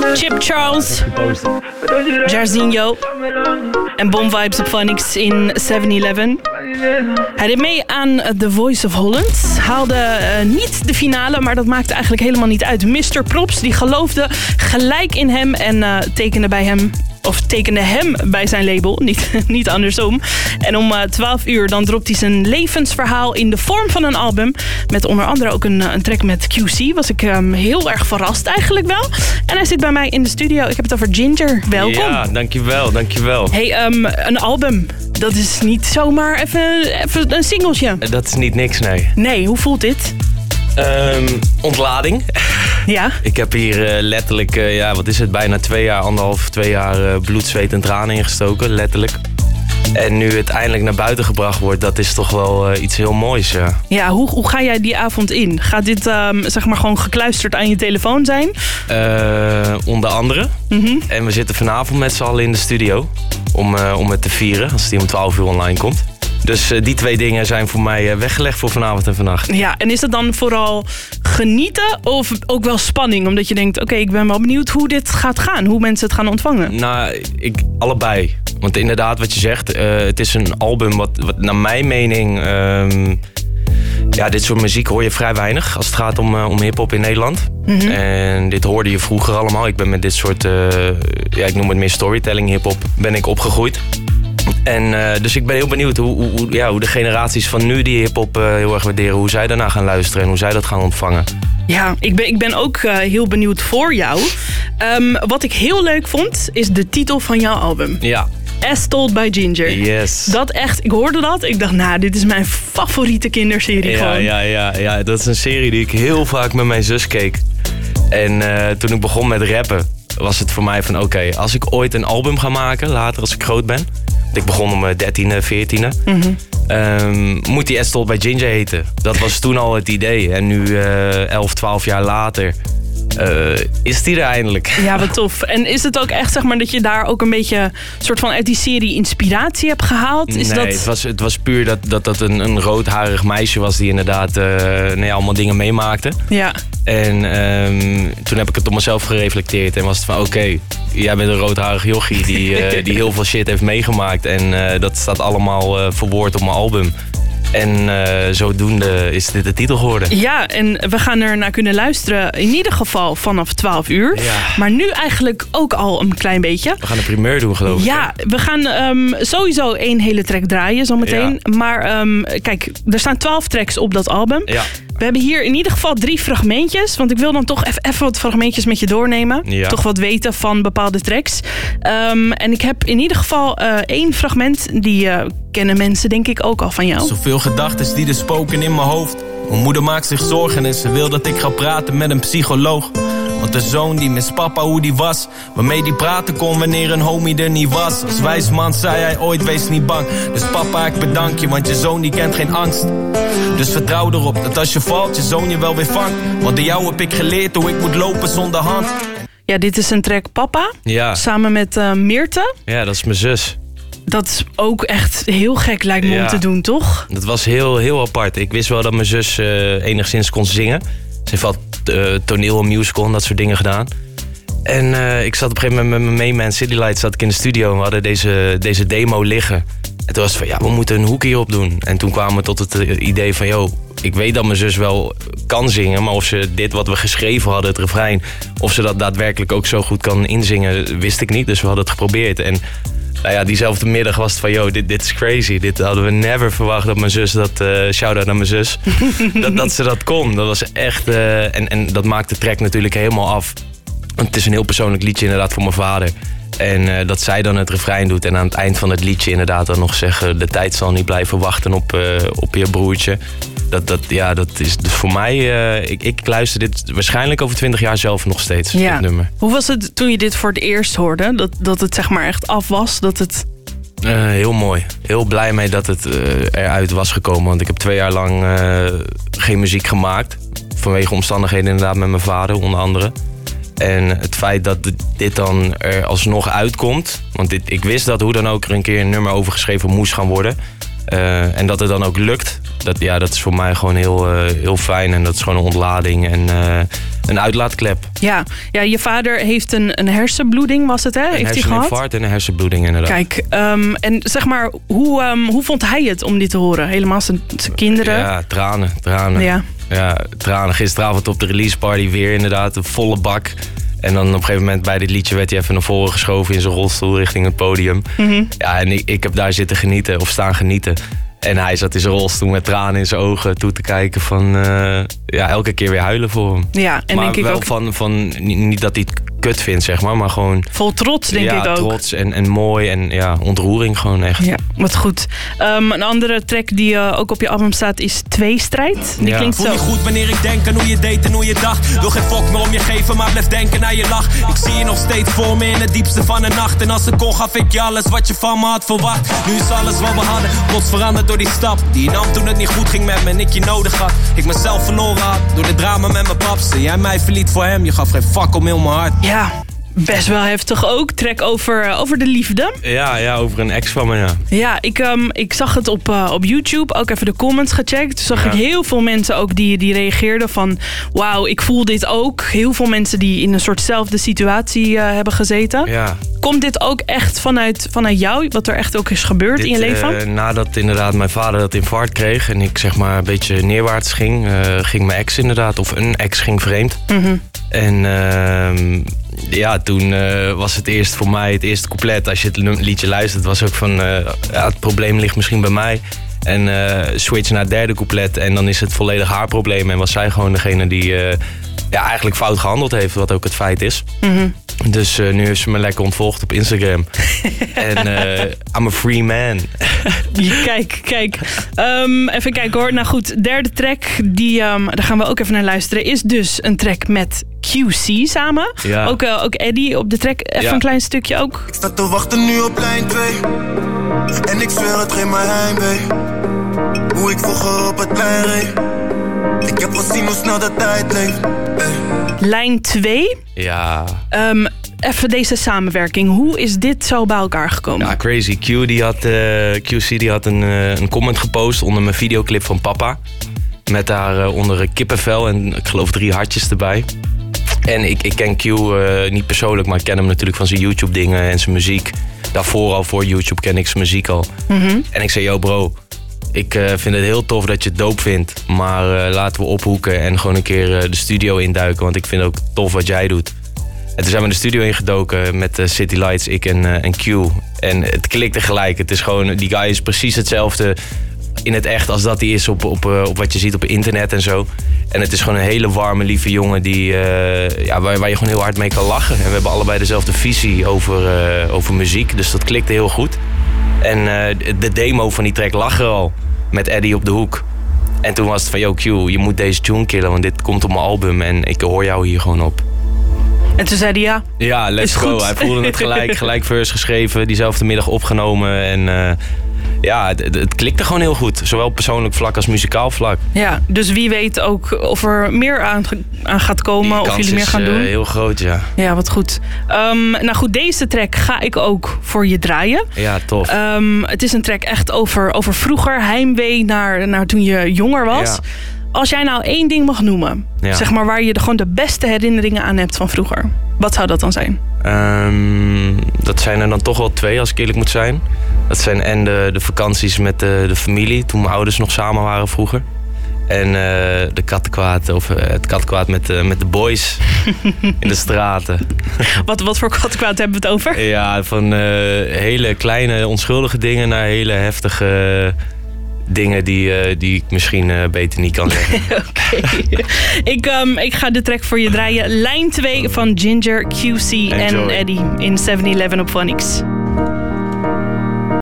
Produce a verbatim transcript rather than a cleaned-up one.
Chip Charles, Jarzinho en Bomb Vibes op Phonics in seven eleven. Hij deed mee aan The Voice of Holland. Haalde uh, niet de finale, maar dat maakte eigenlijk helemaal niet uit. mister Props die geloofde gelijk in hem en uh, tekende bij hem... Of tekende hem bij zijn label, niet, niet andersom. En om uh, twaalf uur dan dropt hij zijn levensverhaal in de vorm van een album. Met onder andere ook een, een track met Q C. Was ik um, heel erg verrast eigenlijk wel. En hij zit bij mij in de studio. Ik heb het over Ginger. Welkom. Ja, dankjewel, dankjewel. Hey, um, een album. Dat is niet zomaar even, even een singeltje. Dat is niet niks, nee. Nee, hoe voelt dit? Um, ontlading. Ja. Ik heb hier uh, letterlijk, uh, ja, wat is het, bijna twee jaar, anderhalf, twee jaar uh, bloed, zweet en tranen ingestoken, letterlijk. En nu het eindelijk naar buiten gebracht wordt, dat is toch wel uh, iets heel moois, ja. Ja, hoe, hoe ga jij die avond in? Gaat dit um, zeg maar gewoon gekluisterd aan je telefoon zijn? Uh, onder andere. Mm-hmm. En we zitten vanavond met z'n allen in de studio om, uh, om het te vieren, als die om twaalf uur online komt. Dus uh, die twee dingen zijn voor mij uh, weggelegd voor vanavond en vannacht. Ja, en is dat dan vooral genieten of ook wel spanning? Omdat je denkt, oké, okay, ik ben wel benieuwd hoe dit gaat gaan. Hoe mensen het gaan ontvangen. Nou, ik, allebei. Want inderdaad, wat je zegt, uh, het is een album wat, wat naar mijn mening... Um, ja, dit soort muziek hoor je vrij weinig als het gaat om, uh, om hiphop in Nederland. Mm-hmm. En dit hoorde je vroeger allemaal. Ik ben met dit soort, uh, ja, ik noem het meer storytelling hiphop, ben ik opgegroeid. En uh, dus ik ben heel benieuwd hoe, hoe, ja, hoe de generaties van nu die hiphop uh, heel erg waarderen, hoe zij daarna gaan luisteren en hoe zij dat gaan ontvangen. Ja, ik ben, ik ben ook uh, heel benieuwd voor jou. Um, wat ik heel leuk vond, is de titel van jouw album. Ja. As Told by Ginger. Yes. Dat echt, ik hoorde dat. Ik dacht, nou, dit is mijn favoriete kinderserie ja, gewoon. Ja, ja, ja, dat is een serie die ik heel vaak met mijn zus keek. En uh, toen ik begon met rappen, was het voor mij van oké, okay, als ik ooit een album ga maken, later als ik groot ben. Ik begon om dertiende, veertiende. Mm-hmm. Um, moet die As Told by Ginger heten. Dat was toen al het idee. En nu uh, elf, twaalf jaar later uh, is die er eindelijk. Ja, wat tof. En is het ook echt zeg maar dat je daar ook een beetje soort van uit die serie inspiratie hebt gehaald? Is nee, dat... het, was, het was puur dat dat, dat een, een roodharig meisje was die inderdaad uh, nou ja, allemaal dingen meemaakte. Ja. En um, toen heb ik het op mezelf gereflecteerd en was het van oké, okay, jij bent een roodharig jochie die, uh, die heel veel shit heeft meegemaakt. En uh, dat staat allemaal uh, verwoord op mijn album. En uh, zodoende is dit de titel geworden. Ja, en we gaan er naar kunnen luisteren in ieder geval vanaf twaalf uur. Ja. Maar nu eigenlijk ook al een klein beetje. We gaan een primeur doen, geloof ik. Ja, we gaan um, sowieso één hele track draaien zometeen. Ja. Maar um, kijk, er staan twaalf tracks op dat album. Ja. We hebben hier in ieder geval drie fragmentjes. Want ik wil dan toch even wat fragmentjes met je doornemen. Ja. Toch wat weten van bepaalde tracks. Um, en ik heb in ieder geval uh, één fragment. Die uh, kennen mensen denk ik ook al van jou. Zoveel gedachten die er spoken in mijn hoofd. Mijn moeder maakt zich zorgen en ze wil dat ik ga praten met een psycholoog. Want de zoon die mist papa hoe die was. Waarmee die praten kon wanneer een homie er niet was. Als wijs man zei hij ooit wees niet bang. Dus papa ik bedank je want je zoon die kent geen angst. Dus vertrouw erop dat als je valt je zoon je wel weer vangt. Want door jou heb ik geleerd hoe ik moet lopen zonder hand. Ja, dit is een track Papa. Ja. Samen met uh, Meerte. Ja, dat is mijn zus. Dat is ook echt heel gek lijkt me ja. om te doen, toch? Dat was heel, heel apart. Ik wist wel dat mijn zus uh, enigszins kon zingen. Ze heeft al uh, toneel en musical en dat soort dingen gedaan. En uh, ik zat op een gegeven moment met mijn main City Lights zat ik in de studio en we hadden deze, deze demo liggen. En toen was het van, ja, we moeten een hoek hierop doen. En toen kwamen we tot het idee van, yo, ik weet dat mijn zus wel kan zingen, maar of ze dit wat we geschreven hadden, het refrein, of ze dat daadwerkelijk ook zo goed kan inzingen, wist ik niet. Dus we hadden het geprobeerd. En nou ja, diezelfde middag was het van, yo, dit, dit is crazy. Dit hadden we never verwacht dat mijn zus dat, uh, shout-out naar mijn zus, dat, dat ze dat kon. Dat was echt, uh, en, en dat maakt de track natuurlijk helemaal af. Want het is een heel persoonlijk liedje inderdaad voor mijn vader. En uh, dat zij dan het refrein doet en aan het eind van het liedje inderdaad dan nog zeggen, de tijd zal niet blijven wachten op, uh, op je broertje. Dat, dat, ja, dat is dus voor mij, uh, ik, ik luister dit waarschijnlijk over twintig jaar zelf nog steeds, ja. dit nummer. Hoe was het toen je dit voor het eerst hoorde? Dat, dat het zeg maar echt af was? Dat het... Uh, heel mooi. Heel blij mee dat het uh, eruit was gekomen. Want ik heb twee jaar lang uh, geen muziek gemaakt. Vanwege omstandigheden inderdaad met mijn vader onder andere. En het feit dat dit dan er alsnog uitkomt. Want dit, ik wist dat hoe dan ook er een keer een nummer over geschreven moest gaan worden. Uh, en dat het dan ook lukt, dat, ja, dat is voor mij gewoon heel, uh, heel fijn. En dat is gewoon een ontlading en uh, een uitlaatklep. Ja. ja, je vader heeft een, een hersenbloeding, was het, hè? Een heeft hij gehad? herseninfarct en een hersenbloeding, inderdaad. Kijk, um, en zeg maar, hoe, um, hoe vond hij het om dit te horen? Helemaal zijn, zijn kinderen? Ja, tranen, tranen. Ja. Ja, tranen. Gisteravond op de release party weer inderdaad, een volle bak. En dan op een gegeven moment bij dit liedje werd hij even naar voren geschoven in zijn rolstoel richting het podium. Mm-hmm. Ja, en ik, ik heb daar zitten genieten, of staan genieten. En hij zat in zijn rolstoel met tranen in zijn ogen toe te kijken van... Uh, ja, elke keer weer huilen voor hem. Ja, en maar denk ik wel ook... van, van, niet dat hij het kut vindt, zeg maar, maar gewoon... Vol trots, denk ja, ik ook. Ja, trots en, en mooi en ja, ontroering gewoon echt. Ja, wat goed. Um, een andere track die uh, ook op je album staat is Tweestrijd. Die ja. klinkt zo. Voel niet goed wanneer ik denk aan hoe je deed en hoe je dacht. Wil geen fok meer om je geven, maar blijf denken naar je lach. Ik zie je nog steeds voor me in het diepste van de nacht. En als ik kon, gaf ik je alles wat je van me had verwacht. Nu is alles wat we hadden, plots veranderd door die stap. Die je nam toen het niet goed ging met me en ik je nodig had. Ik mezelf verloren had, door de drama met mijn paps. En jij mij verliet voor hem, je gaf geen fuck om heel mijn hart. Ja, best wel heftig ook. Track over, over de liefde. Ja, ja, over een ex van me, ja. Ja, ik, um, ik zag het op, uh, op YouTube. Ook even de comments gecheckt. Toen zag ja. ik heel veel mensen ook die, die reageerden van... Wauw, ik voel dit ook. Heel veel mensen die in een soortzelfde situatie uh, hebben gezeten. Ja. Komt dit ook echt vanuit, vanuit jou? Wat er echt ook is gebeurd dit, in je leven? Uh, nadat inderdaad mijn vader dat infarct kreeg... en ik zeg maar een beetje neerwaarts ging... Uh, ging mijn ex inderdaad, of een ex ging vreemd. Mm-hmm. En uh, ja, toen uh, was het eerst voor mij het eerste couplet. Als je het liedje luistert, was ook van... Uh, ja, het probleem ligt misschien bij mij. En uh, switch naar het derde couplet. En dan is het volledig haar probleem. En was zij gewoon degene die uh, ja, eigenlijk fout gehandeld heeft. Wat ook het feit is. Mm-hmm. Dus uh, nu heeft ze me lekker ontvolgd op Instagram. En uh, I'm a free man. Kijk, kijk. Um, even kijken hoor. Nou goed, derde track, die, um, daar gaan we ook even naar luisteren. Is dus een track met Q C samen. Ja. Ook, uh, ook Eddie op de track. Even ja. een klein stukje ook. Ik sta te wachten nu op lijn twee. En ik zweer het geen mijn heimwee. Hoe ik vroeger op het plein reed. Ik heb gezien hoe snel de tijd leeft. Hey. Lijn twee. Ja. Um, even deze samenwerking. Hoe is dit zo bij elkaar gekomen? Ja, crazy. Q, die had, uh, Q C die had een, uh, een comment gepost onder mijn videoclip van Papa. Met daar uh, onder een kippenvel en ik geloof drie hartjes erbij. En ik, ik ken Q uh, niet persoonlijk, maar ik ken hem natuurlijk van zijn YouTube dingen en zijn muziek. Daarvoor al, voor YouTube ken ik zijn muziek al. Mm-hmm. En ik zei, yo bro, ik uh, vind het heel tof dat je het dope vindt. Maar uh, laten we ophoeken en gewoon een keer uh, de studio induiken. Want ik vind ook tof wat jij doet. En toen zijn we de studio ingedoken met uh, City Lights, ik en, uh, en Q. En het klikte gelijk. Het is gewoon, die guy is precies hetzelfde in het echt als dat hij is op, op, uh, op wat je ziet op internet en zo. En het is gewoon een hele warme, lieve jongen die, uh, ja, waar, waar je gewoon heel hard mee kan lachen. En we hebben allebei dezelfde visie over, uh, over muziek, dus dat klikte heel goed. En uh, de demo van die track lag er al, met Eddie op de hoek. En toen was het van, yo Q, je moet deze tune killen, want dit komt op mijn album en ik hoor jou hier gewoon op. En toen zei hij ja. Ja, let's go. Goed. Hij voelde het gelijk, gelijk verse geschreven, diezelfde middag opgenomen. En uh, ja, het, het klikte gewoon heel goed. Zowel op persoonlijk vlak als muzikaal vlak. Ja, dus wie weet ook of er meer aan, aan gaat komen, of jullie meer gaan doen. Uh, heel groot, ja. Ja, wat goed. Um, nou goed, deze track ga ik ook voor je draaien. Ja, tof. Um, het is een track echt over, over vroeger, heimwee naar, naar toen je jonger was. Ja. Als jij nou één ding mag noemen, ja. zeg maar waar je de, gewoon de beste herinneringen aan hebt van vroeger. Wat zou dat dan zijn? Um, dat zijn er dan toch wel twee, als ik eerlijk moet zijn. Dat zijn en de, de vakanties met de, de familie, toen mijn ouders nog samen waren vroeger. En uh, de kattenkwaad, of uh, het kattenkwaad met, uh, met de boys in de straten. Wat, wat voor kattenkwaad hebben we het over? Ja, van uh, hele kleine onschuldige dingen naar hele heftige... Uh, dingen die, uh, die ik misschien uh, beter niet kan zeggen. Oké. Okay. ik, um, ik ga de track voor je draaien. Lijn twee van Ginger, Q C Enjoy. En Eddie in seven eleven op Phonics.